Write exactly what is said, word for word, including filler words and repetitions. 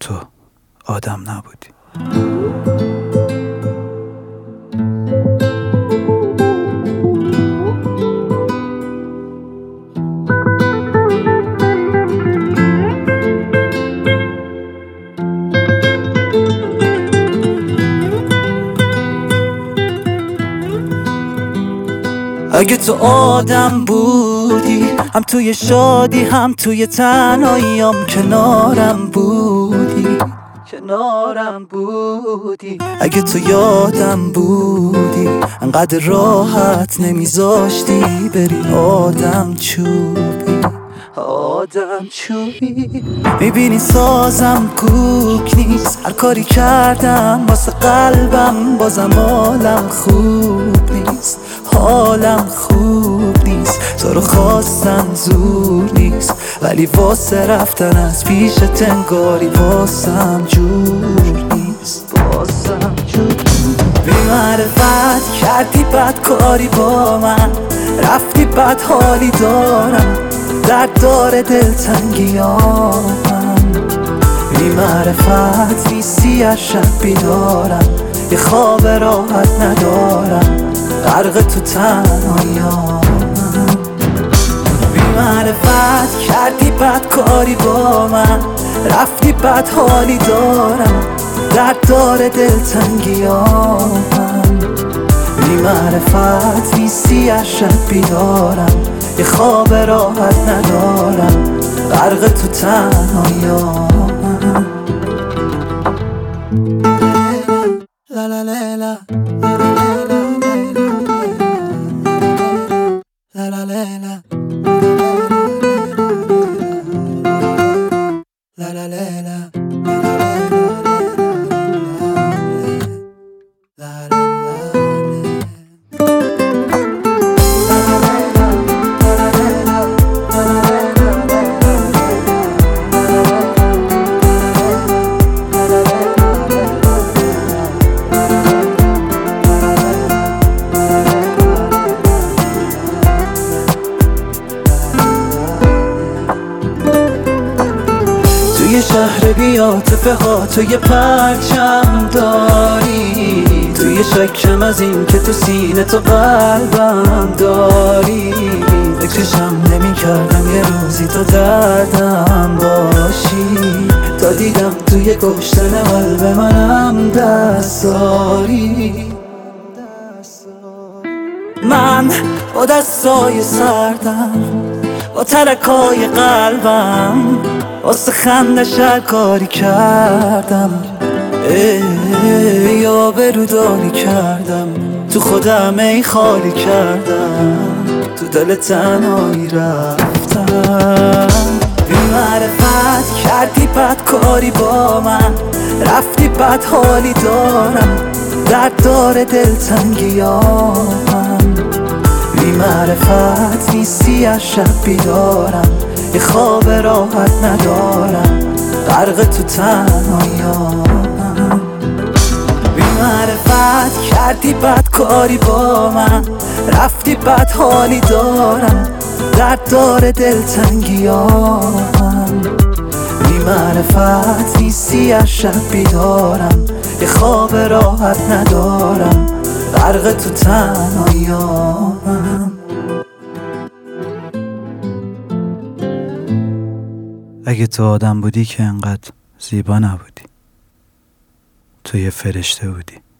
تو آدم نبودی. اگه تو آدم بودی، هم توی شادی هم توی تنهاییام کنارم بودی کنارم بودی. اگه تو یادم بودی، انقدر راحت نمیذاشتی بری آدم چوبی آدم چوبی. میبینی سازم کوک نیست، هر کاری کردم واسه قلبم بازم حالم خوب نیست حالم خوب نیست. تو رو خواستن زور نیست، ولی واسه رفتن از پیش تنگاری واسم جور نیست واسم جور. بی معرفت کردی بد کاری با من، رفتی بد حالی دارم، درد داره دلتنگیامم. بی معرفت نیستی از شب بیدارم، یه خواب راحت ندارم، غرق تو تنهاییام. بی معرفت کردی بد کاری با من، رفتی بد حالی دارم، درد داره دلتنگیامم. بی معرفت نیستی از شب بیدارم، یه خواب راحت ندارم، غرق تو تنهاییام. لا لا لا لا لا لا لا لا لا لا. توی شهر بی‌عاطفه ها تو یه پرچم داری، توی شکم از این که تو سینه تو قلبم داری. فکرشم نمی کردم یه روزی تو دردم باشی، تا دیدم توی کشتن قلب منم دست داری. من با دستای سردم، با ترکای قلبم، واسه خندش هر کاری کردم، ای آبروداری کردم، تو خودم ای خالی کردم، تو دل تنهایی رفتم. بی معرفت کردی بد کاری با من، رفتی بد حالی دارم، درد داره دلتنگیامم. بی معرفت نیستی از شب بیدارم، یه خواب راحت ندارم، غرق تو تنهاییام. بی معرفت کردی بد کاری با من، رفتی بد حالی دارم، درد داره دلتنگیامم. بی معرفت نیستی از شب بیدارم، یه خواب راحت ندارم، غرق تو تنهاییام. اگه تو آدم بودی که انقدر زیبا نبودی، تو یه فرشته بودی.